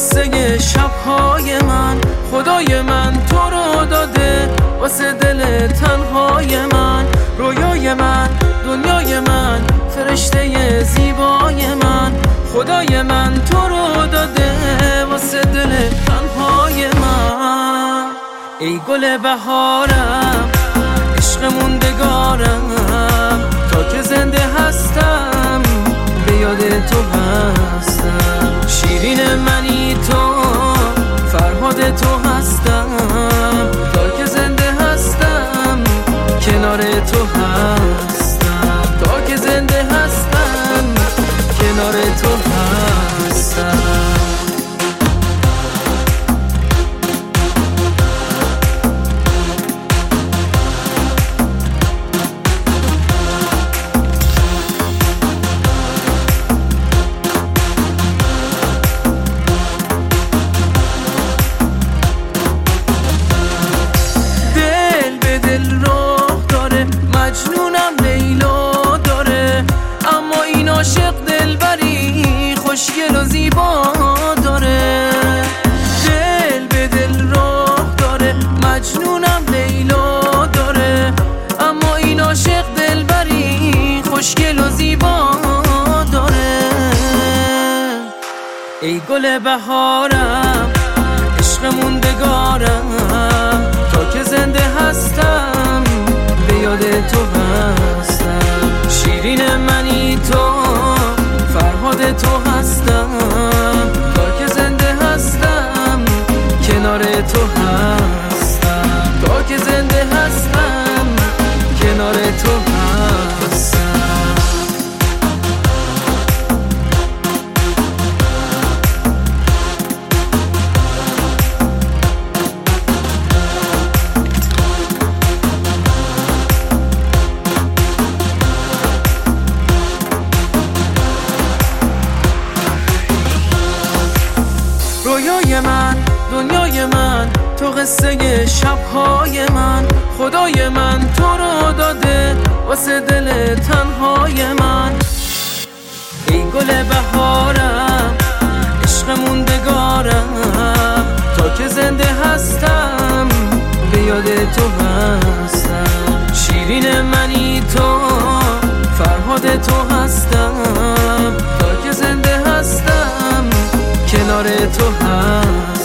قصه شبهای من. خدای من تو رو داده واسه دل تنهای من. رویای من، دنیای من، فرشته زیبای من. خدای من تو رو داده واسه دل تنهای من. ای گل بهارم، عشق موندگارم، تا که زنده هستم به یاد تو هستم. شیرین منی تو، فرهاد تو هستم، تا که زنده هستم کنار تو هستم. تا که زنده هستم کنار تو هستم. مجنونم لیلا داره، اما این عاشق دلبری خوشگل و زیبا داره. دل به دل راه داره، مجنونم لیلا داره، اما این عاشق دلبری خوشگل و زیبا داره. ای گل بهارم، عشق موندگارم، تا که زنده هستم به یاد تو هستم. شیرین منی تو، فرهاد تو هستم، تا که زنده هستم کنار تو هستم. تا که زنده هستم کنار تو هستم. رویای من، دنیای من، تو قصه شبهای من. خدای من تو رو داده واسه دل تنهای من. ای گل بهارم، عشق موندگارم، تا که زنده هستم به یاد تو هستم. شیرین منی تو، فرهاد تو هستم، تا که زنده هستم کنار تو هست.